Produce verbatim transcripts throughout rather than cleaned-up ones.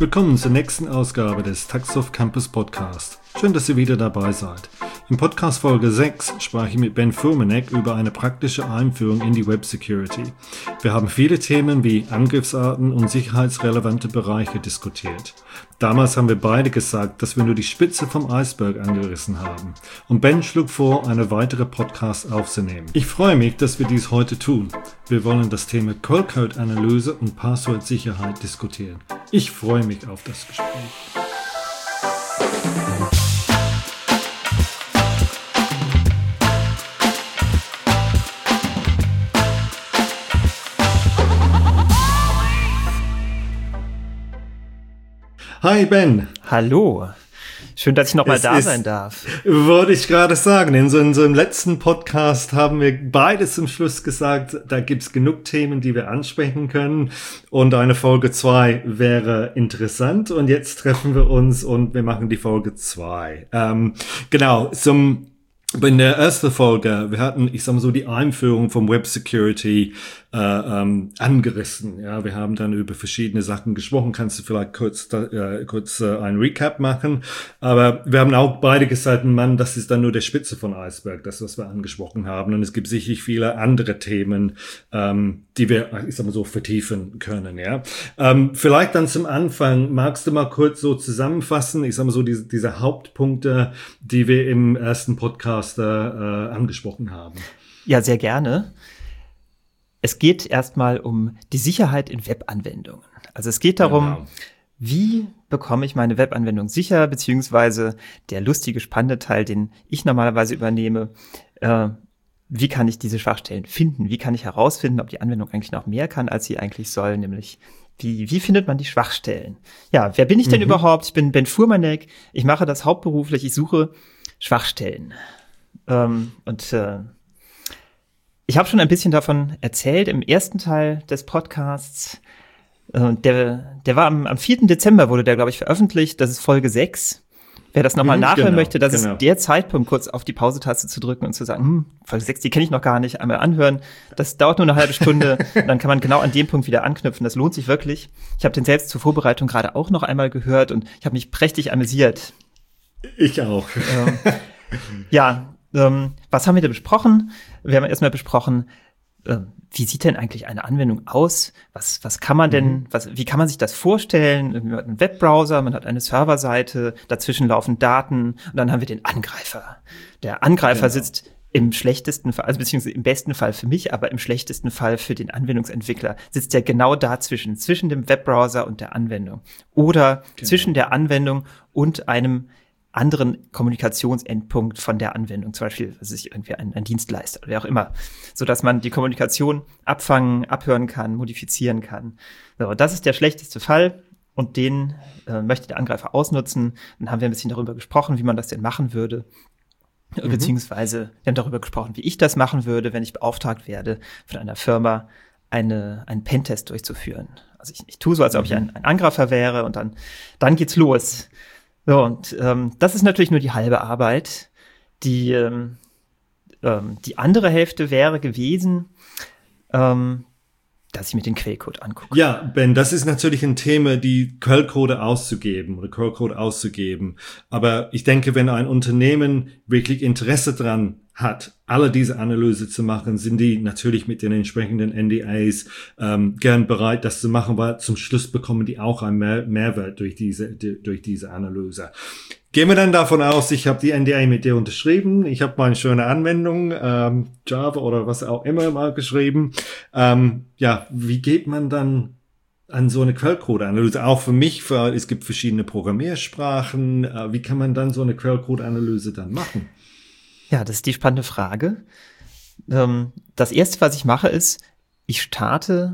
Willkommen zur nächsten Ausgabe des Taxoft Campus Podcast. Schön, dass ihr wieder dabei seid. In Podcast Folge sechs sprach ich mit Ben Furmanek über eine praktische Einführung in die Web Security. Wir haben viele Themen wie Angriffsarten und sicherheitsrelevante Bereiche diskutiert. Damals haben wir beide gesagt, dass wir nur die Spitze vom Eisberg angerissen haben. Und Ben schlug vor, eine weitere Podcast aufzunehmen. Ich freue mich, dass wir dies heute tun. Wir wollen das Thema Quellcode-Analyse und Passwortsicherheit diskutieren. Ich freue mich auf das Gespräch. Hi Ben. Hallo. Schön, dass ich nochmal da ist, sein darf. Wollte ich gerade sagen. In so, in so einem letzten Podcast haben wir beide zum Schluss gesagt, da gibt's genug Themen, die wir ansprechen können. Und eine Folge zwei wäre interessant. Und jetzt treffen wir uns und wir machen die Folge zwei. Ähm, genau, zum in der ersten Folge, wir hatten, ich sag mal so, die Einführung vom Web Security äh, ähm, angerissen. Ja, wir haben dann über verschiedene Sachen gesprochen. Kannst du vielleicht kurz äh, kurz äh, ein Recap machen? Aber wir haben auch beide gesagt, Mann, das ist dann nur der Spitze von Eisberg, das, was wir angesprochen haben. Und es gibt sicherlich viele andere Themen, ähm, die wir, ich sag mal so, vertiefen können. Ja, ähm, vielleicht dann zum Anfang, magst du mal kurz so zusammenfassen? Ich sag mal so, diese, diese Hauptpunkte, die wir im ersten Podcast Äh, angesprochen haben. Ja, sehr gerne. Es geht erstmal um die Sicherheit in Webanwendungen. Also es geht darum, genau. Wie bekomme ich meine Webanwendung sicher, beziehungsweise der lustige, spannende Teil, den ich normalerweise übernehme, äh, wie kann ich diese Schwachstellen finden? Wie kann ich herausfinden, ob die Anwendung eigentlich noch mehr kann, als sie eigentlich soll, nämlich Wie, wie findet man die Schwachstellen? Ja, wer bin ich denn mhm. überhaupt? Ich bin Ben Furmanek. Ich mache das hauptberuflich. Ich suche Schwachstellen. Ähm, und äh, ich habe schon ein bisschen davon erzählt im ersten Teil des Podcasts. Äh, der, der war am, am vierten Dezember wurde der, glaube ich, veröffentlicht. Das ist Folge sechs. Wer das nochmal mhm, nachhören genau, möchte, das genau. ist der Zeitpunkt, kurz auf die Pause-Taste zu drücken und zu sagen, hm, Folge sechs, die kenne ich noch gar nicht, einmal anhören. Das dauert nur eine halbe Stunde und dann kann man genau an dem Punkt wieder anknüpfen. Das lohnt sich wirklich. Ich habe den selbst zur Vorbereitung gerade auch noch einmal gehört und ich habe mich prächtig amüsiert. Ich auch. Ähm, ja, ähm, was haben wir da besprochen? Wir haben erstmal besprochen, äh, wie sieht denn eigentlich eine Anwendung aus? Was, was kann man denn, mhm. was, wie kann man sich das vorstellen? Man hat einen Webbrowser, man hat eine Serverseite, dazwischen laufen Daten und dann haben wir den Angreifer. Der Angreifer genau. sitzt im schlechtesten Fall, also beziehungsweise im besten Fall für mich, aber im schlechtesten Fall für den Anwendungsentwickler, sitzt er genau dazwischen, zwischen dem Webbrowser und der Anwendung. Oder genau. zwischen der Anwendung und einem anderen Kommunikationsendpunkt von der Anwendung, zum Beispiel, was ist irgendwie ein, ein Dienstleister oder wer auch immer, so dass man die Kommunikation abfangen, abhören kann, modifizieren kann. So, das ist der schlechteste Fall und den äh, möchte der Angreifer ausnutzen. Dann haben wir ein bisschen darüber gesprochen, wie man das denn machen würde, mhm. beziehungsweise wir haben darüber gesprochen, wie ich das machen würde, wenn ich beauftragt werde, von einer Firma eine einen Pentest durchzuführen. Also ich, ich tue so, als ob mhm. ich ein, ein Angreifer wäre und dann dann geht's los. So, und ähm, das ist natürlich nur die halbe Arbeit. Die, ähm, ähm, die andere Hälfte wäre gewesen, ähm, dass ich mir den Quellcode angucke. Ja, Ben, das ist natürlich ein Thema, die Quellcode auszugeben oder Quellcode auszugeben. Aber ich denke, wenn ein Unternehmen wirklich Interesse dran hat, alle diese Analyse zu machen, sind die natürlich mit den entsprechenden N D As ähm, gern bereit, das zu machen, weil zum Schluss bekommen die auch einen Mehr- Mehrwert durch diese die, durch diese Analyse. Gehen wir dann davon aus, ich habe die N D A mit dir unterschrieben, ich habe meine schöne Anwendung, ähm, Java oder was auch immer mal geschrieben. Ähm, ja, wie geht man dann an so eine Quellcode-Analyse? Auch für mich, für, es gibt verschiedene Programmiersprachen. Äh, wie kann man dann so eine Quellcode-Analyse dann machen? Ja, das ist die spannende Frage. Ähm, das erste, was ich mache, ist, ich starte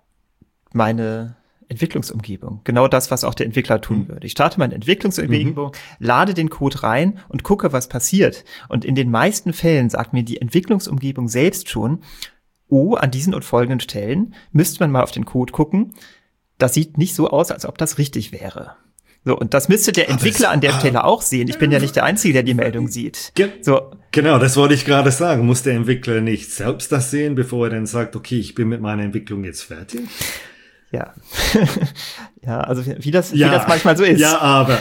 meine Entwicklungsumgebung. Genau das, was auch der Entwickler tun mhm. würde. Ich starte meine Entwicklungsumgebung, mhm. lade den Code rein und gucke, was passiert. Und in den meisten Fällen sagt mir die Entwicklungsumgebung selbst schon, oh, an diesen und folgenden Stellen müsste man mal auf den Code gucken. Das sieht nicht so aus, als ob das richtig wäre. So, und das müsste der Entwickler an der Stelle auch sehen. Ich bin ja nicht der Einzige, der die Meldung sieht. Ge- so. Genau, das wollte ich gerade sagen. Muss der Entwickler nicht selbst das sehen, bevor er dann sagt, okay, ich bin mit meiner Entwicklung jetzt fertig? Ja. Ja, also wie das, ja. wie das manchmal so ist. Ja, aber.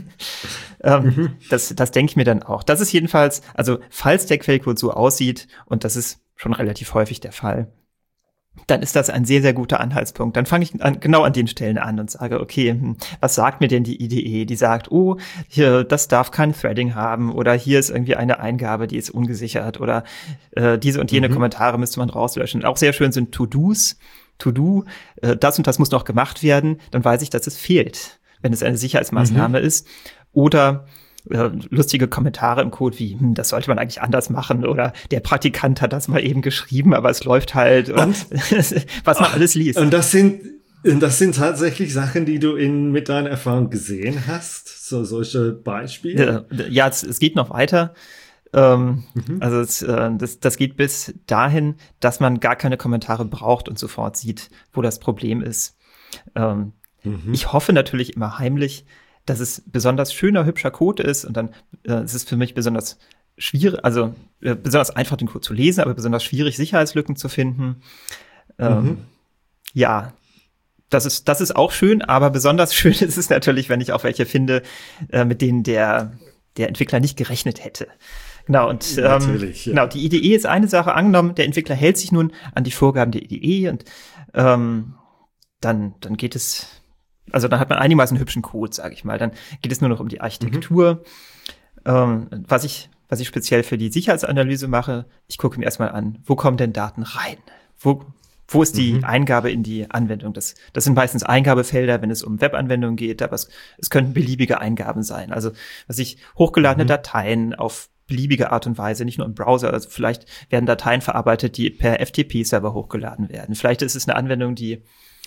ähm, mhm. Das, das denke ich mir dann auch. Das ist jedenfalls, also falls der Quellcode so aussieht, und das ist schon relativ häufig der Fall, dann ist das ein sehr, sehr guter Anhaltspunkt. Dann fange ich an, genau an den Stellen an und sage, okay, was sagt mir denn die I D E? Die sagt, oh, hier, das darf kein Threading haben, oder hier ist irgendwie eine Eingabe, die ist ungesichert, oder äh, diese und jene mhm. Kommentare müsste man rauslöschen. Auch sehr schön sind To-Dos. To-Do, äh, das und das muss noch gemacht werden, dann weiß ich, dass es fehlt, wenn es eine Sicherheitsmaßnahme mhm. ist. Oder äh, lustige Kommentare im Code wie, hm, das sollte man eigentlich anders machen, oder der Praktikant hat das mal eben geschrieben, aber es läuft halt, oder und, was man ach, alles liest. Und das sind das sind tatsächlich Sachen, die du in mit deiner Erfahrung gesehen hast, so solche Beispiele? Ja, ja es, es geht noch weiter. Ähm, mhm. Also es, äh, das, das geht bis dahin, dass man gar keine Kommentare braucht und sofort sieht, wo das Problem ist. Ähm, mhm. Ich hoffe natürlich immer heimlich, dass es besonders schöner, hübscher Code ist, und dann äh, ist es für mich besonders schwierig, also äh, besonders einfach den Code zu lesen, aber besonders schwierig, Sicherheitslücken zu finden. Ähm, mhm. Ja, das ist, das ist auch schön, aber besonders schön ist es natürlich, wenn ich auch welche finde, äh, mit denen der, der Entwickler nicht gerechnet hätte. Genau, und ähm, Natürlich, ja. genau, die I D E ist eine Sache. Angenommen, der Entwickler hält sich nun an die Vorgaben der I D E, und ähm, dann, dann geht es, also dann hat man einigermaßen hübschen Code, sage ich mal. Dann geht es nur noch um die Architektur. Mhm. Ähm, was ich, was ich speziell für die Sicherheitsanalyse mache, ich gucke mir erstmal an, wo kommen denn Daten rein? Wo, wo ist die mhm. Eingabe in die Anwendung? Das, das sind meistens Eingabefelder, wenn es um Webanwendungen geht, aber es, es könnten beliebige Eingaben sein. Also, was ich hochgeladene mhm. Dateien auf beliebige Art und Weise, nicht nur im Browser, also vielleicht werden Dateien verarbeitet, die per F T P-Server hochgeladen werden. Vielleicht ist es eine Anwendung, die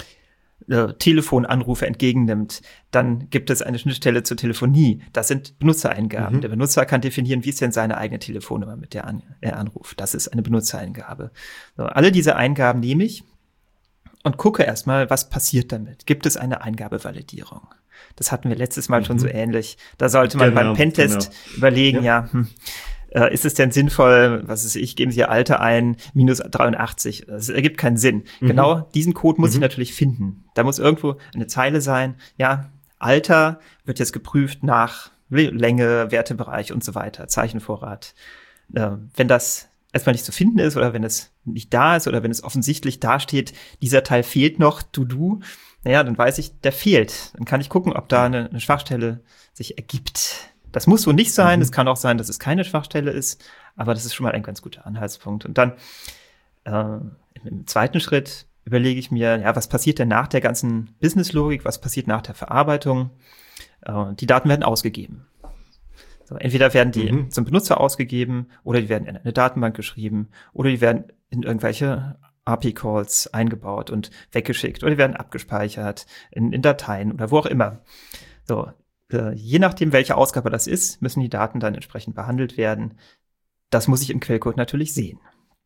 äh, Telefonanrufe entgegennimmt. Dann gibt es eine Schnittstelle zur Telefonie. Das sind Benutzereingaben. Mhm. Der Benutzer kann definieren, wie ist denn seine eigene Telefonnummer, mit der an, er anruft. Das ist eine Benutzereingabe. So, alle diese Eingaben nehme ich und gucke erstmal, was passiert damit. Gibt es eine Eingabevalidierung? Das hatten wir letztes Mal mhm. schon so ähnlich. Da sollte man genau, beim Pentest genau. überlegen, ja, ja hm, äh, ist es denn sinnvoll, was ist ich, geben Sie Ihr Alter ein, minus dreiundachtzig. Das ergibt keinen Sinn. Mhm. Genau diesen Code muss mhm. ich natürlich finden. Da muss irgendwo eine Zeile sein, ja, Alter wird jetzt geprüft nach Länge, Wertebereich und so weiter, Zeichenvorrat. Äh, wenn das erstmal nicht zu finden ist, oder wenn es nicht da ist, oder wenn es offensichtlich dasteht, dieser Teil fehlt noch, To-Do, naja, dann weiß ich, der fehlt. Dann kann ich gucken, ob da eine, eine Schwachstelle sich ergibt. Das muss so nicht sein. Es mhm. kann auch sein, dass es keine Schwachstelle ist. Aber das ist schon mal ein ganz guter Anhaltspunkt. Und dann äh, im zweiten Schritt überlege ich mir, ja, was passiert denn nach der ganzen Business-Logik? Was passiert nach der Verarbeitung? Äh, die Daten werden ausgegeben. So, entweder werden die mhm. zum Benutzer ausgegeben, oder die werden in eine Datenbank geschrieben, oder die werden in irgendwelche A P I-Calls eingebaut und weggeschickt, oder die werden abgespeichert in, in Dateien oder wo auch immer. So, äh, je nachdem, welche Ausgabe das ist, müssen die Daten dann entsprechend behandelt werden. Das muss ich im Quellcode natürlich sehen.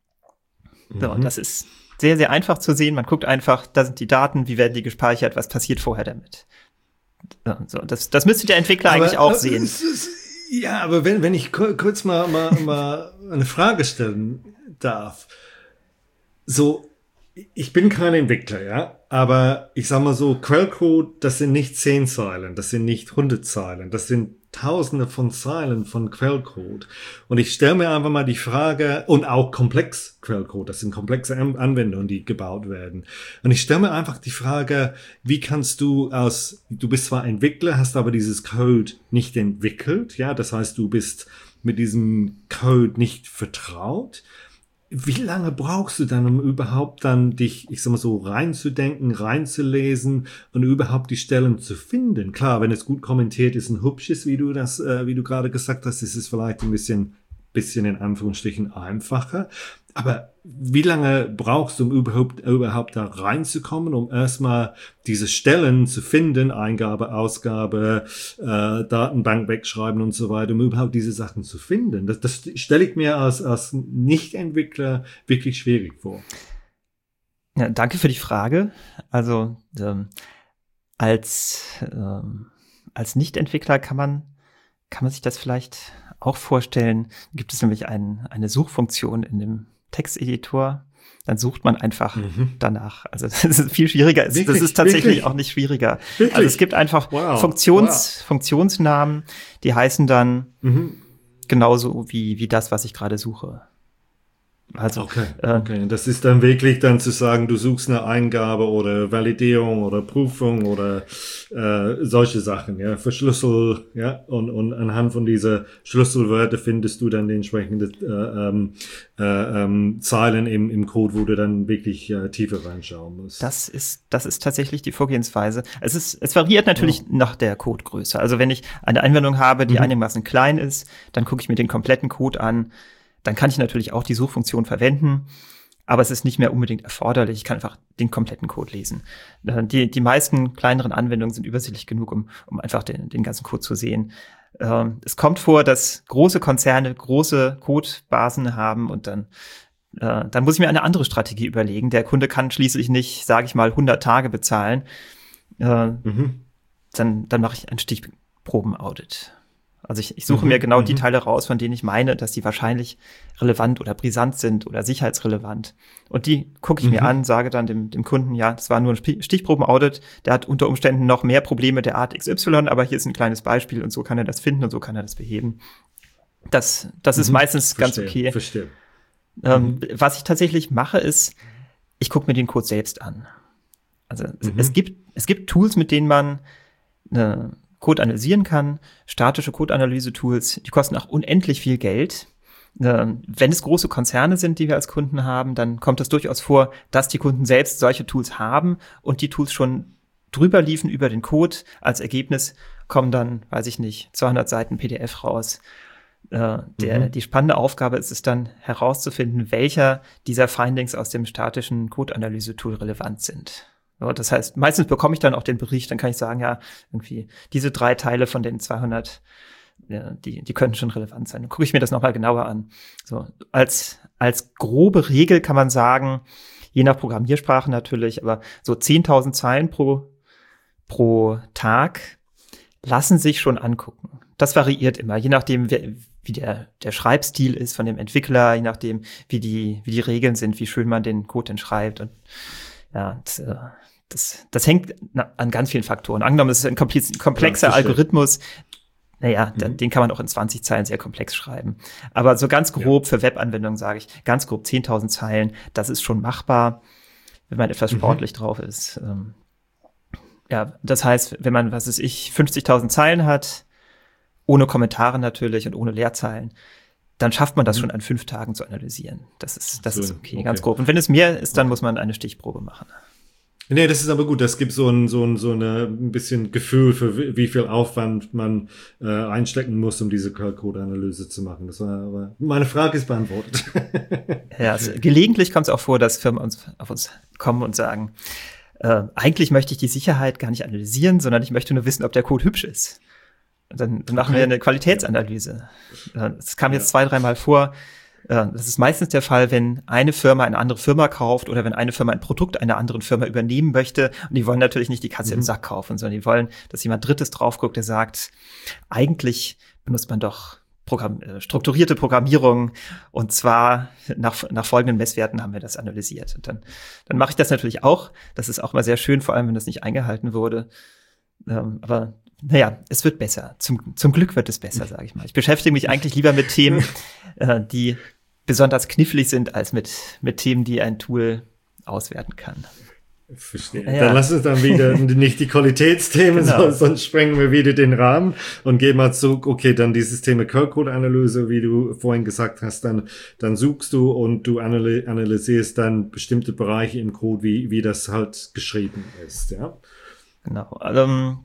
Mhm. So, und das ist sehr, sehr einfach zu sehen. Man guckt einfach, da sind die Daten, wie werden die gespeichert, was passiert vorher damit. So, das, das müsste der Entwickler aber, eigentlich auch sehen. Es, es, ja, aber wenn, wenn ich kurz mal, mal, mal eine Frage stellen darf. So, ich bin kein Entwickler, ja, aber ich sag mal so, Quellcode, das sind nicht zehn Zeilen, das sind nicht hundert Zeilen, das sind Tausende von Zeilen von Quellcode. Und ich stelle mir einfach mal die Frage, und auch komplex Quellcode, das sind komplexe Anwendungen, die gebaut werden. Und ich stelle mir einfach die Frage, wie kannst du aus, du bist zwar Entwickler, hast aber dieses Code nicht entwickelt, ja, das heißt, du bist mit diesem Code nicht vertraut. Wie lange brauchst du dann, um überhaupt dann dich, ich sag mal so, reinzudenken, reinzulesen und überhaupt die Stellen zu finden? Klar, wenn es gut kommentiert ist und hübsch ist, wie du das, äh, wie du gerade gesagt hast, ist es vielleicht ein bisschen, bisschen in Anführungsstrichen einfacher. Aber wie lange brauchst du, um überhaupt, überhaupt da reinzukommen, um erstmal diese Stellen zu finden, Eingabe, Ausgabe, äh, Datenbank wegschreiben und so weiter, um überhaupt diese Sachen zu finden? Das, das stelle ich mir als, als Nicht-Entwickler wirklich schwierig vor. Ja, danke für die Frage. Also ähm, als ähm, als Nicht-Entwickler kann man kann man sich das vielleicht auch vorstellen. Gibt es nämlich ein, eine Suchfunktion in dem Texteditor, dann sucht man einfach mhm. danach. Also das ist viel schwieriger. Wirklich? Das ist tatsächlich Wirklich? auch nicht schwieriger. Wirklich? Also es gibt einfach wow. Funktions, wow. Funktionsnamen, die heißen dann mhm. genauso wie, wie das, was ich gerade suche. Also, okay, okay. Das ist dann wirklich dann zu sagen, du suchst eine Eingabe oder Validierung oder Prüfung oder äh, solche Sachen, ja, Verschlüssel, ja, und, und anhand von dieser Schlüsselwörter findest du dann die entsprechenden äh, ähm, äh, ähm, Zeilen im, im Code, wo du dann wirklich äh, tiefer reinschauen musst. Das ist, das ist tatsächlich die Vorgehensweise. Es ist, es variiert natürlich oh. nach der Codegröße. Also wenn ich eine Anwendung habe, die mhm. einigermaßen klein ist, dann gucke ich mir den kompletten Code an. Dann kann ich natürlich auch die Suchfunktion verwenden, aber es ist nicht mehr unbedingt erforderlich. Ich kann einfach den kompletten Code lesen. Die, die meisten kleineren Anwendungen sind übersichtlich genug, um, um einfach den, den ganzen Code zu sehen. Ähm, es kommt vor, dass große Konzerne große Codebasen haben und dann, äh, dann muss ich mir eine andere Strategie überlegen. Der Kunde kann schließlich nicht, sage ich mal, hundert Tage bezahlen. Äh, mhm. Dann, dann mache ich ein Stichproben-Audit. Also ich, ich suche mhm, mir genau m- die Teile raus, von denen ich meine, dass die wahrscheinlich relevant oder brisant sind oder sicherheitsrelevant. Und die gucke ich mhm. mir an, sage dann dem, dem Kunden, ja, das war nur ein Stichproben-Audit, der hat unter Umständen noch mehr Probleme der Art X Y, aber hier ist ein kleines Beispiel und so kann er das finden und so kann er das beheben. Das, das ist mhm, meistens verstehe, ganz okay. Verstehe. Ähm, mhm. Was ich tatsächlich mache, ist, ich gucke mir den Code selbst an. Also mhm. es gibt, es gibt Tools, mit denen man eine Code analysieren kann, statische Code-Analyse-Tools, die kosten auch unendlich viel Geld. Wenn es große Konzerne sind, die wir als Kunden haben, dann kommt es durchaus vor, dass die Kunden selbst solche Tools haben und die Tools schon drüber liefen über den Code. Als Ergebnis kommen dann, weiß ich nicht, zweihundert Seiten P D F raus. Der, mhm. Die spannende Aufgabe ist es dann herauszufinden, welcher dieser Findings aus dem statischen Code-Analyse-Tool relevant sind. So, das heißt, meistens bekomme ich dann auch den Bericht, dann kann ich sagen, ja, irgendwie diese drei Teile von den zweihundert, ja, die, die könnten schon relevant sein. Dann gucke ich mir das nochmal genauer an. So, als, als grobe Regel kann man sagen, je nach Programmiersprache natürlich, aber so zehntausend Zeilen pro, pro Tag lassen sich schon angucken. Das variiert immer, je nachdem, wie, wie der, der Schreibstil ist von dem Entwickler, je nachdem, wie die, wie die Regeln sind, wie schön man den Code denn schreibt und ja, das, das, das hängt an ganz vielen Faktoren. Angenommen, es ist ein komplexer ja, Algorithmus. Naja, mhm. den kann man auch in zwanzig Zeilen sehr komplex schreiben. Aber so ganz grob ja. für Webanwendungen sage ich, ganz grob zehntausend Zeilen, das ist schon machbar, wenn man etwas sportlich mhm. drauf ist. Ja, das heißt, wenn man, was weiß ich, fünfzigtausend Zeilen hat, ohne Kommentare natürlich und ohne Leerzeilen, dann schafft man das mhm. schon an fünf Tagen zu analysieren. Das ist, das so, ist okay, okay, ganz grob. Und wenn es mehr ist, dann muss man eine Stichprobe machen. Nee, das ist aber gut. Das gibt so ein, so ein, so eine, ein bisschen Gefühl für wie viel Aufwand man äh, einstecken muss, um diese Code-Analyse zu machen. Das war, aber meine Frage ist beantwortet. Ja, also gelegentlich kommt es auch vor, dass Firmen uns, auf uns kommen und sagen, äh, eigentlich möchte ich die Sicherheit gar nicht analysieren, sondern ich möchte nur wissen, ob der Code hübsch ist. Und dann, dann machen okay. wir eine Qualitätsanalyse. Das kam jetzt ja. zwei, dreimal vor. Das ist meistens der Fall, wenn eine Firma eine andere Firma kauft oder wenn eine Firma ein Produkt einer anderen Firma übernehmen möchte. Und die wollen natürlich nicht die Katze mhm. im Sack kaufen, sondern die wollen, dass jemand Drittes drauf guckt, der sagt, eigentlich benutzt man doch Programm, äh, strukturierte Programmierung und zwar nach, nach folgenden Messwerten haben wir das analysiert. Und dann, dann mache ich das natürlich auch. Das ist auch mal sehr schön, vor allem wenn das nicht eingehalten wurde. Ähm, aber naja, es wird besser. Zum, zum Glück wird es besser, sage ich mal. Ich beschäftige mich eigentlich lieber mit Themen, äh, die besonders knifflig sind, als mit, mit Themen, die ein Tool auswerten kann. Verstehe. Ja. Dann lass uns dann wieder nicht die Qualitätsthemen, genau. sonst sprengen wir wieder den Rahmen und gehen mal zurück. Okay, dann dieses Thema Code-Analyse, wie du vorhin gesagt hast, dann, dann suchst du und du analysierst dann bestimmte Bereiche im Code, wie, wie das halt geschrieben ist, ja? Genau. Also,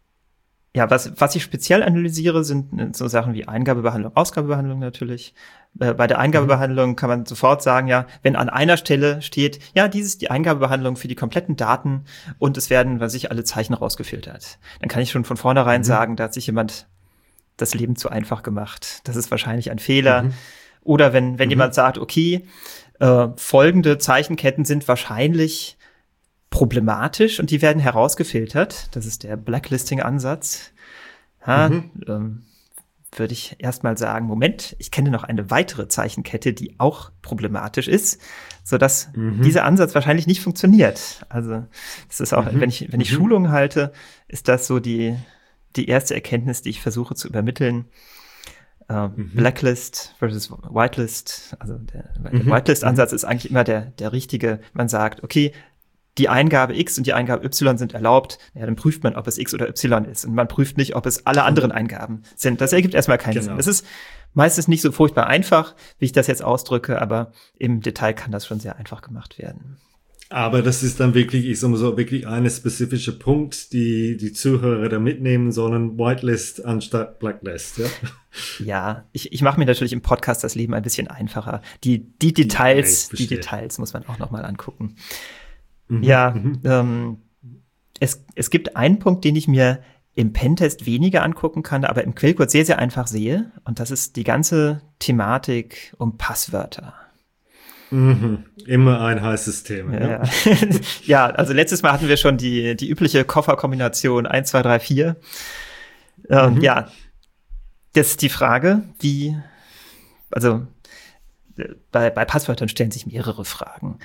ja, was, was ich speziell analysiere, sind so Sachen wie Eingabebehandlung, Ausgabebehandlung natürlich. Äh, bei der Eingabebehandlung kann man sofort sagen, ja, wenn an einer Stelle steht, ja, dies ist die Eingabebehandlung für die kompletten Daten und es werden, was ich, alle Zeichen rausgefiltert. Dann kann ich schon von vornherein mhm. sagen, da hat sich jemand das Leben zu einfach gemacht. Das ist wahrscheinlich ein Fehler. Mhm. Oder wenn, wenn mhm. jemand sagt, okay, äh, folgende Zeichenketten sind wahrscheinlich problematisch und die werden herausgefiltert. Das ist der Blacklisting-Ansatz. Ja, mhm. ähm, würde ich erstmal sagen, Moment, ich kenne noch eine weitere Zeichenkette, die auch problematisch ist, sodass mhm. dieser Ansatz wahrscheinlich nicht funktioniert. Also das ist auch, mhm. wenn ich, wenn ich mhm. Schulungen halte, ist das so die, die erste Erkenntnis, die ich versuche zu übermitteln. Uh, mhm. Blacklist versus Whitelist. Also der, der mhm. Whitelist-Ansatz mhm. ist eigentlich immer der, der richtige. Man sagt, okay, die Eingabe X und die Eingabe Y sind erlaubt. Ja, dann prüft man, ob es X oder Y ist. Und man prüft nicht, ob es alle anderen Eingaben sind. Das ergibt erstmal keinen genau. Sinn. Das ist meistens nicht so furchtbar einfach, wie ich das jetzt ausdrücke, aber im Detail kann das schon sehr einfach gemacht werden. Aber das ist dann wirklich, ich sag mal so, wirklich eine spezifische Punkt, die die Zuhörer da mitnehmen sollen, Whitelist anstatt Blacklist, ja? Ja, ich, ich mache mir natürlich im Podcast das Leben ein bisschen einfacher. Die, die Details, ja, die Details muss man auch noch mal angucken. Mhm, ja, mhm. Ähm, es, es gibt einen Punkt, den ich mir im Pentest weniger angucken kann, aber im Quellcode sehr, sehr einfach sehe. Und das ist die ganze Thematik um Passwörter. Mhm. Immer ein heißes Thema. Ja, ja. Ja, also letztes Mal hatten wir schon die, die übliche Kofferkombination eins, zwei, drei, vier. Ähm, mhm. Ja, das ist die Frage, wie, also bei, bei Passwörtern stellen sich mehrere Fragen.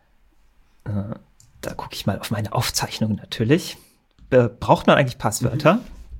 Äh, da gucke ich mal auf meine Aufzeichnungen natürlich. Äh, braucht man eigentlich Passwörter? Mhm.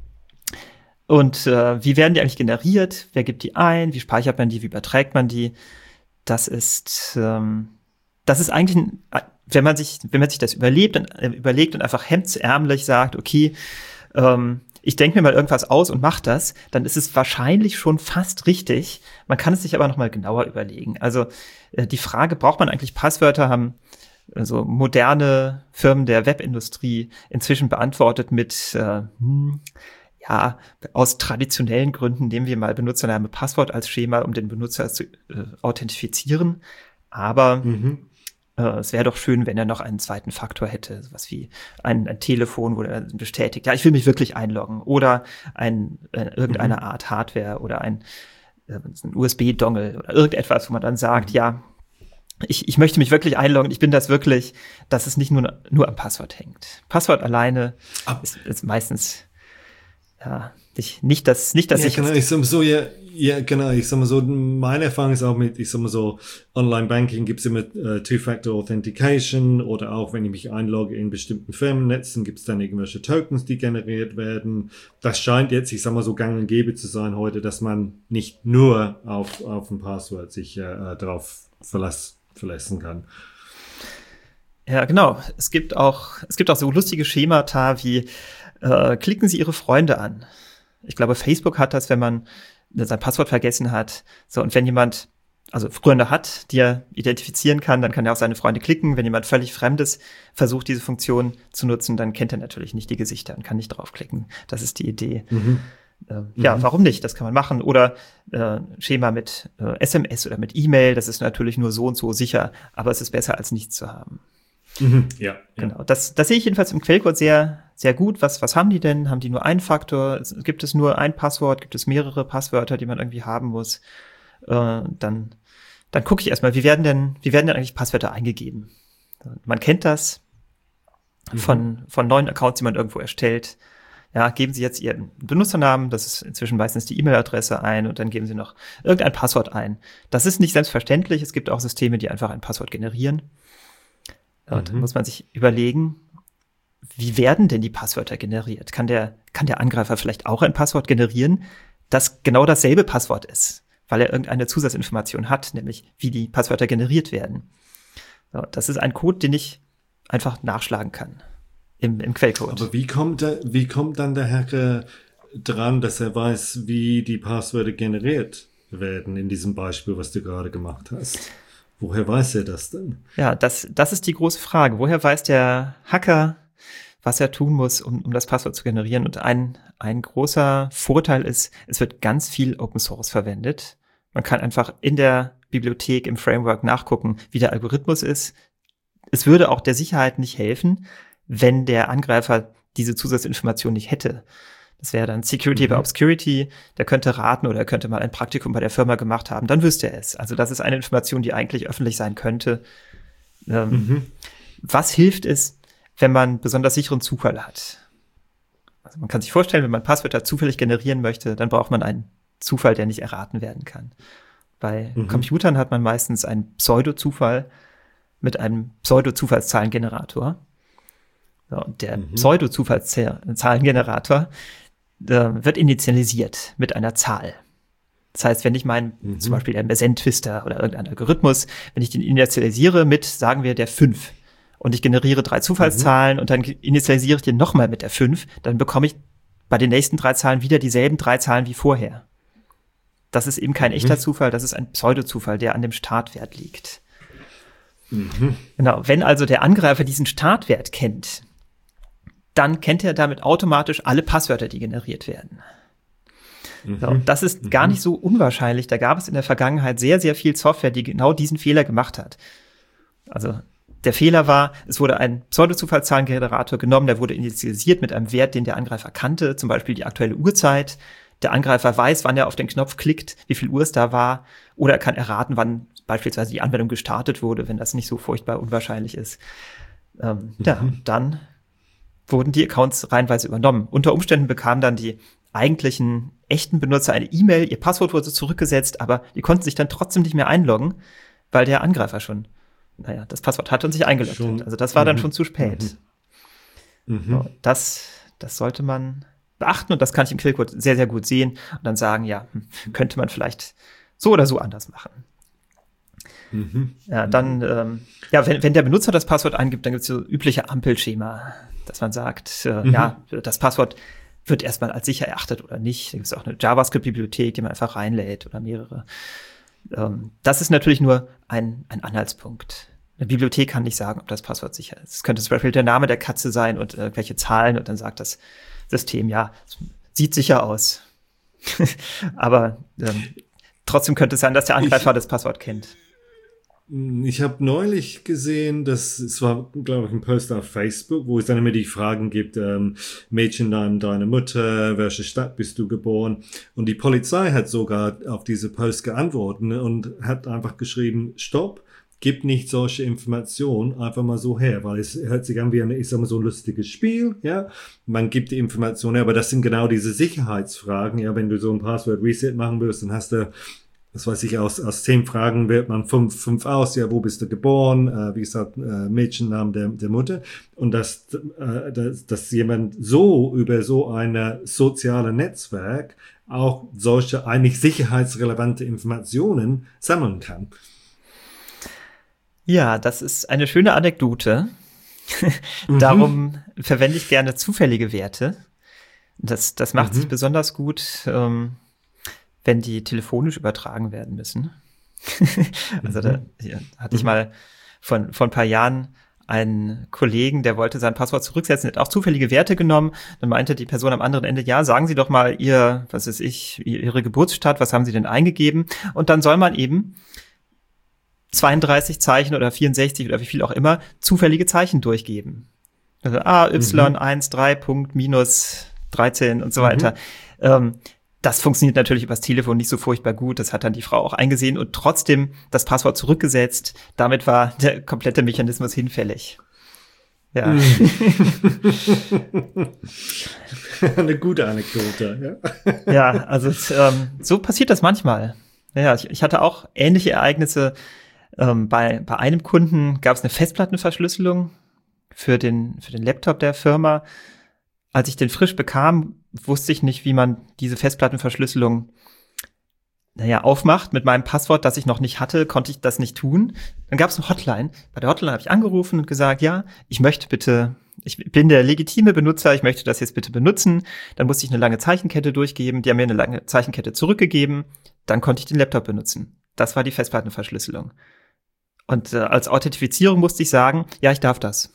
Und äh, wie werden die eigentlich generiert? Wer gibt die ein? Wie speichert man die? Wie überträgt man die? Das ist, ähm, das ist eigentlich, ein, wenn man sich, wenn man sich das überlebt und äh, überlegt und einfach hemdsärmlich sagt, okay, ähm, ich denke mir mal irgendwas aus und mache das, dann ist es wahrscheinlich schon fast richtig. Man kann es sich aber noch mal genauer überlegen. Also äh, die Frage, braucht man eigentlich Passwörter, haben also moderne Firmen der Webindustrie inzwischen beantwortet mit äh, hm, ja, aus traditionellen Gründen nehmen wir mal Benutzername, Passwort als Schema, um den Benutzer zu äh, authentifizieren. Aber mhm. äh, es wäre doch schön, wenn er noch einen zweiten Faktor hätte, sowas wie ein, ein Telefon, wo er bestätigt, ja, ich will mich wirklich einloggen. Oder ein, äh, irgendeine mhm. Art Hardware oder ein, äh, ein U S B-Dongle oder irgendetwas, wo man dann sagt, mhm. ja, ich, ich möchte mich wirklich einloggen, ich bin das wirklich, dass es nicht nur, nur am Passwort hängt. Passwort alleine ist, ist meistens ja, nicht, nicht das, nicht das ja, genau, ich sag mal so, ja, ja, genau, ich sag mal so, meine Erfahrung ist auch mit, ich sag mal so, Online-Banking gibt's immer äh, Two-Factor Authentication oder auch wenn ich mich einlogge in bestimmten Firmennetzen, gibt's dann irgendwelche Tokens, die generiert werden. Das scheint jetzt, ich sag mal so, gang und gäbe zu sein heute, dass man nicht nur auf, auf ein Passwort sich äh, darauf verlass, verlassen kann. Ja, genau. Es gibt auch, es gibt auch so lustige Schemata wie Äh, klicken Sie Ihre Freunde an. Ich glaube, Facebook hat das, wenn man sein Passwort vergessen hat. So, und wenn jemand, also Freunde hat, die er identifizieren kann, dann kann er auf seine Freunde klicken. Wenn jemand völlig Fremdes versucht, diese Funktion zu nutzen, dann kennt er natürlich nicht die Gesichter und kann nicht draufklicken. Das ist die Idee. Mhm. Äh, ja, mhm. warum nicht? Das kann man machen. Oder äh, Schema mit äh, S M S oder mit E-Mail. Das ist natürlich nur so und so sicher, aber es ist besser, als nichts zu haben. Mhm, ja, genau. Ja. Das, das sehe ich jedenfalls im Quellcode sehr, sehr gut. Was, was haben die denn? Haben die nur einen Faktor? Gibt es nur ein Passwort? Gibt es mehrere Passwörter, die man irgendwie haben muss? Äh, dann, dann gucke ich erstmal, wie werden denn, wie werden denn eigentlich Passwörter eingegeben? Man kennt das mhm. von, von neuen Accounts, die man irgendwo erstellt. Ja, geben Sie jetzt Ihren Benutzernamen, das ist inzwischen meistens die E-Mail-Adresse ein und dann geben Sie noch irgendein Passwort ein. Das ist nicht selbstverständlich. Es gibt auch Systeme, die einfach ein Passwort generieren. Und dann muss man sich überlegen, wie werden denn die Passwörter generiert? Kann der, kann der Angreifer vielleicht auch ein Passwort generieren, das genau dasselbe Passwort ist, weil er irgendeine Zusatzinformation hat, nämlich wie die Passwörter generiert werden. So, das ist ein Code, den ich einfach nachschlagen kann im, im Quellcode. Aber wie kommt, der, wie kommt dann der Hacker dran, dass er weiß, wie die Passwörter generiert werden in diesem Beispiel, was du gerade gemacht hast? Woher weiß er das denn? Ja, das, das ist die große Frage. Woher weiß der Hacker, was er tun muss, um, um das Passwort zu generieren? Und ein, ein großer Vorteil ist, es wird ganz viel Open Source verwendet. Man kann einfach in der Bibliothek, im Framework nachgucken, wie der Algorithmus ist. Es würde auch der Sicherheit nicht helfen, wenn der Angreifer diese Zusatzinformation nicht hätte. Das wäre dann Security by Obscurity. Der könnte raten oder er könnte mal ein Praktikum bei der Firma gemacht haben. Dann wüsste er es. Also das ist eine Information, die eigentlich öffentlich sein könnte. Ähm, mhm. Was hilft es, wenn man besonders sicheren Zufall hat? Also man kann sich vorstellen, wenn man Passwörter zufällig generieren möchte, dann braucht man ein Zufall, der nicht erraten werden kann. Bei Mhm. Computern hat man meistens einen Pseudo-Zufall mit einem Pseudo-Zufallszahlengenerator. So, und der Mhm. Pseudo-Zufallszahlengenerator äh, wird initialisiert mit einer Zahl. Das heißt, wenn ich meinen, Mhm. zum Beispiel der Mersenne-Twister oder irgendein Algorithmus, wenn ich den initialisiere mit, sagen wir, der fünf und ich generiere drei Zufallszahlen und dann initialisiere ich den nochmal mit der fünf, dann bekomme ich bei den nächsten drei Zahlen wieder dieselben drei Zahlen wie vorher. Das ist eben kein Mhm. echter Zufall, das ist ein Pseudozufall, der an dem Startwert liegt. Mhm. Genau, wenn also der Angreifer diesen Startwert kennt, dann kennt er damit automatisch alle Passwörter, die generiert werden. Mhm. So, das ist gar nicht so unwahrscheinlich. Da gab es in der Vergangenheit sehr, sehr viel Software, die genau diesen Fehler gemacht hat. Also der Fehler war, es wurde ein Pseudo-Zufallszahlengenerator genommen, der wurde initialisiert mit einem Wert, den der Angreifer kannte, zum Beispiel die aktuelle Uhrzeit. Der Angreifer weiß, wann er auf den Knopf klickt, wie viel Uhr es da war, oder er kann erraten, wann beispielsweise die Anwendung gestartet wurde, wenn das nicht so furchtbar unwahrscheinlich ist. Ähm, mhm. Ja, dann wurden die Accounts reihenweise übernommen. Unter Umständen bekamen dann die eigentlichen echten Benutzer eine E-Mail, ihr Passwort wurde zurückgesetzt, aber die konnten sich dann trotzdem nicht mehr einloggen, weil der Angreifer schon, naja, das Passwort hatte und sich eingeloggt schon, hat. Also das war dann schon zu spät. Mhm. So, das, das sollte man beachten und das kann ich im Quellcode sehr, sehr gut sehen und dann sagen, ja, könnte man vielleicht so oder so anders machen. Mhm. Ja, dann, ähm, ja, wenn, wenn der Benutzer das Passwort eingibt, dann gibt es so übliche Ampelschema, dass man sagt, äh, mhm. ja, das Passwort wird erstmal als sicher erachtet oder nicht. Da gibt es auch eine JavaScript-Bibliothek, die man einfach reinlädt oder mehrere. Ähm, das ist natürlich nur ein, ein Anhaltspunkt. Eine Bibliothek kann nicht sagen, ob das Passwort sicher ist. Es könnte zum Beispiel der Name der Katze sein und irgendwelche Zahlen und dann sagt das System, ja, sieht sicher aus. Aber ähm, trotzdem könnte es sein, dass der Angreifer ich, das Passwort kennt. Ich habe neulich gesehen, dass es war, glaube ich, ein Post auf Facebook, wo es dann immer die Fragen gibt, ähm, Mädchennamen deiner Mutter, welche Stadt bist du geboren? Und die Polizei hat sogar auf diese Post geantwortet und hat einfach geschrieben, stopp, gib nicht solche Informationen einfach mal so her, weil es hört sich an wie ein, ich sag mal, so ein lustiges Spiel, ja. Man gibt die Informationen her, aber das sind genau diese Sicherheitsfragen, ja. Wenn du so ein Passwort-Reset machen willst, dann hast du, das weiß ich, aus, aus zehn Fragen wählt man fünf, fünf aus, ja, wo bist du geboren, äh, wie gesagt, äh, Mädchennamen der, der Mutter. Und dass, äh, dass, dass jemand so über so ein soziales Netzwerk auch solche eigentlich sicherheitsrelevante Informationen sammeln kann. Ja, das ist eine schöne Anekdote. Darum mhm. verwende ich gerne zufällige Werte. Das, das macht mhm. sich besonders gut, ähm, wenn die telefonisch übertragen werden müssen. Also mhm. da ja, hatte ich mal von, von ein paar Jahren einen Kollegen, der wollte sein Passwort zurücksetzen, hat auch zufällige Werte genommen. Dann meinte die Person am anderen Ende, ja, sagen Sie doch mal Ihr, was weiß ich, Ihre Geburtsstadt, was haben Sie denn eingegeben? Und dann soll man eben zweiunddreißig Zeichen oder vierundsechzig oder wie viel auch immer zufällige Zeichen durchgeben. Also A, Y, eins, drei, Punkt, minus dreizehn und so weiter. Mhm. Ähm, das funktioniert natürlich übers Telefon nicht so furchtbar gut. Das hat dann die Frau auch eingesehen und trotzdem das Passwort zurückgesetzt. Damit war der komplette Mechanismus hinfällig. Ja. Eine gute Anekdote, ja. Ja, also ähm, so passiert das manchmal. Ja, ich, ich hatte auch ähnliche Ereignisse. Ähm, bei, bei einem Kunden gab es eine Festplattenverschlüsselung für den, für den Laptop der Firma. Als ich den frisch bekam, wusste ich nicht, wie man diese Festplattenverschlüsselung, naja, aufmacht. Mit meinem Passwort, das ich noch nicht hatte, konnte ich das nicht tun. Dann gab es eine Hotline. Bei der Hotline habe ich angerufen und gesagt, ja, ich möchte bitte, ich bin der legitime Benutzer, ich möchte das jetzt bitte benutzen. Dann musste ich eine lange Zeichenkette durchgeben. Die haben mir eine lange Zeichenkette zurückgegeben. Dann konnte ich den Laptop benutzen. Das war die Festplattenverschlüsselung. Und äh, als Authentifizierung musste ich sagen, ja, ich darf das.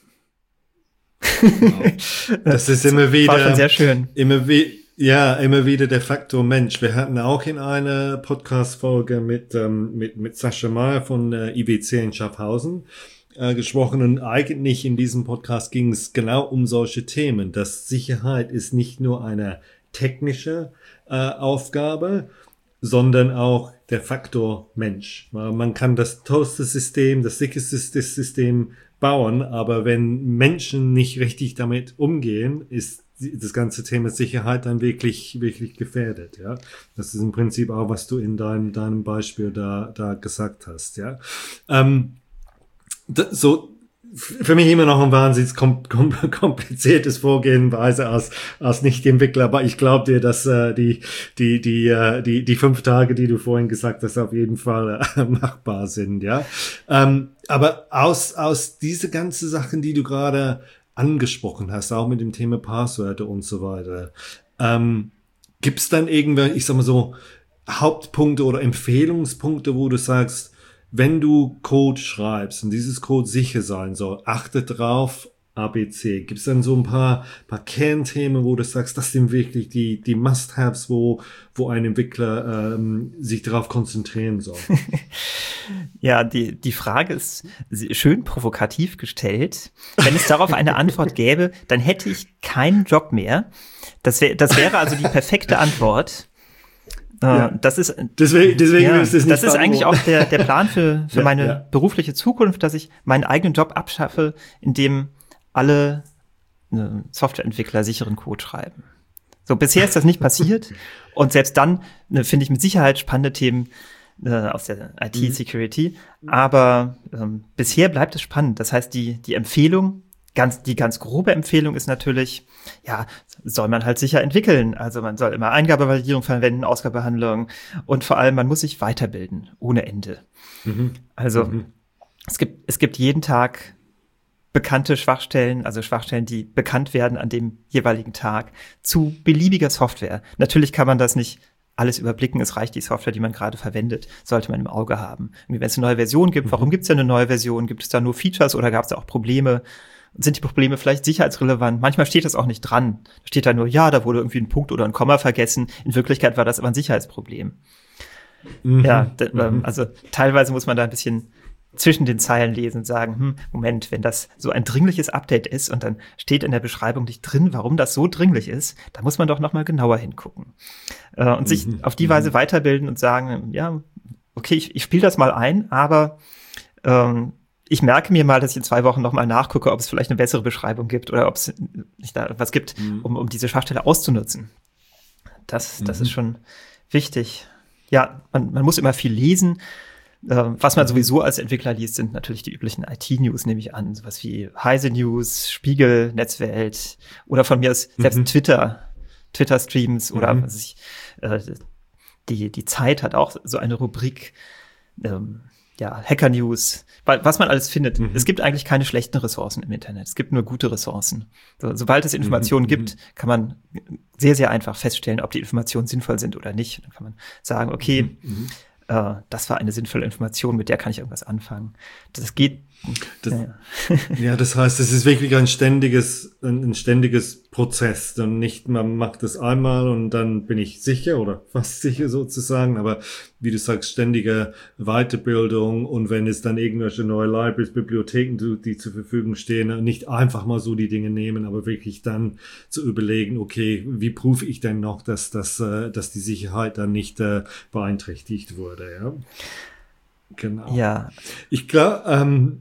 Wow. Das ist immer wieder, war schon sehr schön. Immer wie, ja, immer wieder der Faktor Mensch. Wir hatten auch in einer Podcast-Folge mit, ähm, mit, mit Sascha Meyer von äh, I W C in Schaffhausen äh, gesprochen und eigentlich in diesem Podcast ging es genau um solche Themen. Dass Sicherheit ist nicht nur eine technische äh, Aufgabe, sondern auch der Faktor Mensch. Man kann das tollste System, das sicherste System bauen, aber wenn Menschen nicht richtig damit umgehen, ist das ganze Thema Sicherheit dann wirklich, wirklich gefährdet, ja. Das ist im Prinzip auch, was du in deinem, deinem Beispiel da, da gesagt hast, ja. Ähm, da, so, für mich immer noch ein wahnsinnig kom- kom- kompliziertes Vorgehensweise als, als Nicht-Entwickler, aber ich glaube dir, dass äh, die, die, die, äh, die, die fünf Tage, die du vorhin gesagt hast, auf jeden Fall äh, machbar sind, ja. Ähm, aber aus, aus diese ganzen Sachen, die du gerade angesprochen hast, auch mit dem Thema Passwörter und so weiter, ähm, gibt es dann irgendwelche, ich sag mal so, Hauptpunkte oder Empfehlungspunkte, wo du sagst, wenn du Code schreibst und dieses Code sicher sein soll, achte drauf, A B C. Gibt es dann so ein paar, paar Kernthemen, wo du sagst, das sind wirklich die, die Must-Haves, wo, wo ein Entwickler ähm, sich darauf konzentrieren soll? Ja, die, die Frage ist schön provokativ gestellt. Wenn es darauf eine Antwort gäbe, dann hätte ich keinen Job mehr. Das, wär, das wäre also die perfekte Antwort. Ja. Das ist, deswegen, deswegen ja, ist es nicht das ist eigentlich auch der, der Plan für, für ja, meine ja. berufliche Zukunft, dass ich meinen eigenen Job abschaffe, indem alle ne, Softwareentwickler sicheren Code schreiben. So, bisher ist das nicht passiert. Und selbst dann ne, finde ich mit Sicherheit spannende Themen äh, aus der I T-Security. Mhm. Aber ähm, bisher bleibt es spannend. Das heißt, die, die Empfehlung, ganz, die ganz grobe Empfehlung ist natürlich, ja, soll man halt sicher entwickeln. Also man soll immer Eingabevalidierung verwenden, Ausgabehandlung und vor allem, man muss sich weiterbilden, ohne Ende. Mhm. Also mhm. es gibt, es gibt jeden Tag bekannte Schwachstellen, also Schwachstellen, die bekannt werden an dem jeweiligen Tag zu beliebiger Software. Natürlich kann man das nicht alles überblicken. Es reicht die Software, die man gerade verwendet, sollte man im Auge haben. Wenn es eine neue Version gibt, warum gibt es denn eine neue Version? Gibt es da nur Features oder gab es da auch Probleme? Sind die Probleme vielleicht sicherheitsrelevant? Manchmal steht das auch nicht dran. Da steht da nur, ja, da wurde irgendwie ein Punkt oder ein Komma vergessen. In Wirklichkeit war das aber ein Sicherheitsproblem. Mhm. Ja, d- mhm. also teilweise muss man da ein bisschen zwischen den Zeilen lesen und sagen, hm, Moment, wenn das so ein dringliches Update ist und dann steht in der Beschreibung nicht drin, warum das so dringlich ist, da muss man doch noch mal genauer hingucken. Äh, und mhm. sich auf die Weise weiterbilden und sagen, ja, okay, ich, ich spiele das mal ein, aber ähm, ich merke mir mal, dass ich in zwei Wochen noch mal nachgucke, ob es vielleicht eine bessere Beschreibung gibt oder ob es nicht da was gibt, mhm. um, um diese Schwachstelle auszunutzen. Das, das mhm. ist schon wichtig. Ja, man, man muss immer viel lesen. Was man sowieso als Entwickler liest, sind natürlich die üblichen I T-News, nehme ich an. Sowas wie Heise News, Spiegel, Netzwelt oder von mir aus selbst mhm. Twitter, Twitter-Streams oder mhm. was weiß ich. Äh, die, die Zeit hat auch so eine Rubrik, ähm, ja, Hacker-News, was man alles findet. Mhm. Es gibt eigentlich keine schlechten Ressourcen im Internet. Es gibt nur gute Ressourcen. So, sobald es Informationen mhm. gibt, kann man sehr, sehr einfach feststellen, ob die Informationen sinnvoll sind oder nicht. Dann kann man sagen, okay, mhm. das war eine sinnvolle Information, mit der kann ich irgendwas anfangen. Das geht. Das, ja. ja, das heißt, es ist wirklich ein ständiges, ein, ein ständiges Prozess. Dann nicht, man macht das einmal und dann bin ich sicher oder fast sicher sozusagen. Aber wie du sagst, ständige Weiterbildung und wenn es dann irgendwelche neue Libraries, Bibliotheken, die zur Verfügung stehen, nicht einfach mal so die Dinge nehmen, aber wirklich dann zu überlegen, okay, wie prüfe ich denn noch, dass, dass, dass die Sicherheit dann nicht äh, beeinträchtigt wurde, ja? Genau. Ja. Ich glaube, ähm,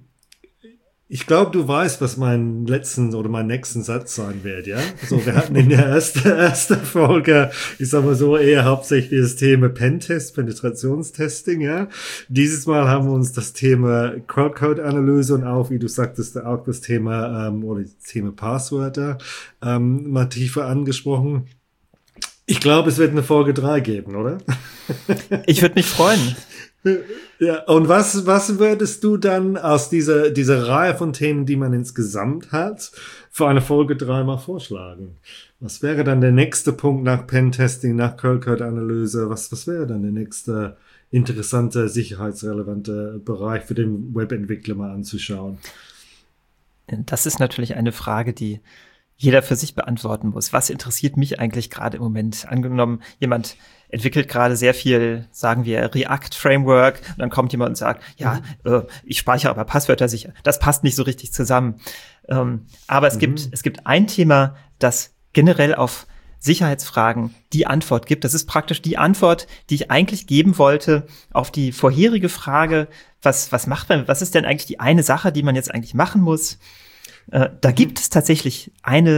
ich glaube, du weißt, was mein letzten oder mein nächsten Satz sein wird, ja? So, wir hatten in der ersten, ersten Folge, ich sag mal so, eher hauptsächlich das Thema Pentest, Penetrationstesting, ja? Dieses Mal haben wir uns das Thema Quellcode-Analyse und auch, wie du sagtest, auch das Thema, ähm, oder das Thema Passwörter, ähm, mal tiefer angesprochen. Ich glaube, es wird eine Folge drei geben, oder? Ich würde mich freuen. Ja, und was, was würdest du dann aus dieser, dieser Reihe von Themen, die man insgesamt hat, für eine Folge drei mal vorschlagen? Was wäre dann der nächste Punkt nach Pentesting, nach Quellcode-Analyse? Was, was wäre dann der nächste interessante, sicherheitsrelevante Bereich für den Webentwickler mal anzuschauen? Das ist natürlich eine Frage, die jeder für sich beantworten muss. Was interessiert mich eigentlich gerade im Moment? Angenommen, jemand entwickelt gerade sehr viel, sagen wir, React-Framework und dann kommt jemand und sagt, ja, mhm. äh, ich speichere aber Passwörter sicher. Das passt nicht so richtig zusammen. Ähm, aber es mhm. gibt, es gibt ein Thema, das generell auf Sicherheitsfragen die Antwort gibt. Das ist praktisch die Antwort, die ich eigentlich geben wollte auf die vorherige Frage, was, was macht man, was ist denn eigentlich die eine Sache, die man jetzt eigentlich machen muss? Äh, da gibt es tatsächlich eine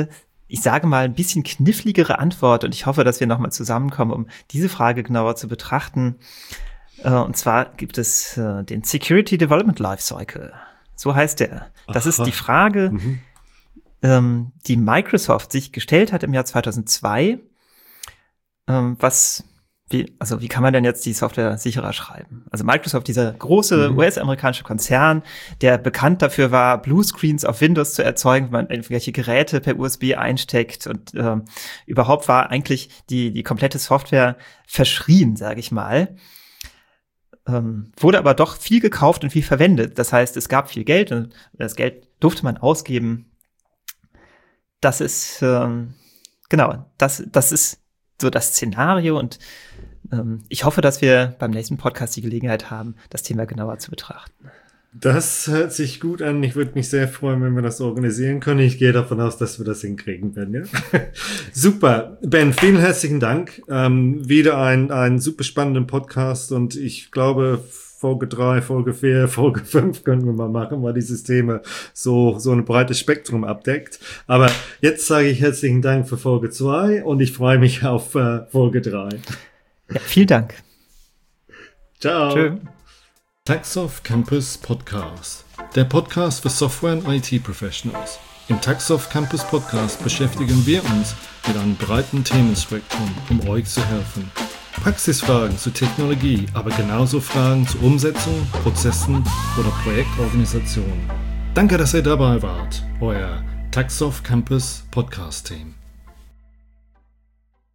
ich sage mal, ein bisschen kniffligere Antwort und ich hoffe, dass wir nochmal zusammenkommen, um diese Frage genauer zu betrachten. Äh, und zwar gibt es äh, den Security Development Lifecycle. So heißt der. Das Aha. ist die Frage, mhm. ähm, die Microsoft sich gestellt hat im Jahr zweitausendzwei. Ähm, was, wie, also wie kann man denn jetzt die Software sicherer schreiben? Also Microsoft, dieser große mhm. U S-amerikanische Konzern, der bekannt dafür war, Bluescreens auf Windows zu erzeugen, wenn man irgendwelche Geräte per U S B einsteckt und ähm, überhaupt war eigentlich die die komplette Software verschrien, sage ich mal. Ähm, wurde aber doch viel gekauft und viel verwendet. Das heißt, es gab viel Geld und das Geld durfte man ausgeben. Das ist, ähm, genau, das, das ist so das Szenario und ähm, ich hoffe, dass wir beim nächsten Podcast die Gelegenheit haben, das Thema genauer zu betrachten. Das hört sich gut an. Ich würde mich sehr freuen, wenn wir das organisieren können. Ich gehe davon aus, dass wir das hinkriegen werden. Ja? Super. Ben, vielen herzlichen Dank. Ähm, wieder ein, ein super spannenden Podcast und ich glaube, Folge drei, Folge vier, Folge fünf können wir mal machen, weil dieses Thema so, so ein breites Spektrum abdeckt. Aber jetzt sage ich herzlichen Dank für Folge zwei und ich freue mich auf äh, Folge drei. Ja, vielen Dank. Ciao. Tschö. TaxSoft Campus Podcast, der Podcast für Software- und I T-Professionals. Im TaxSoft Campus Podcast beschäftigen wir uns mit einem breiten Themenspektrum, um euch zu helfen. Praxisfragen zu Technologie, aber genauso Fragen zur Umsetzung, Prozessen oder Projektorganisation. Danke, dass ihr dabei wart. Euer TaxSoft Campus Podcast Team.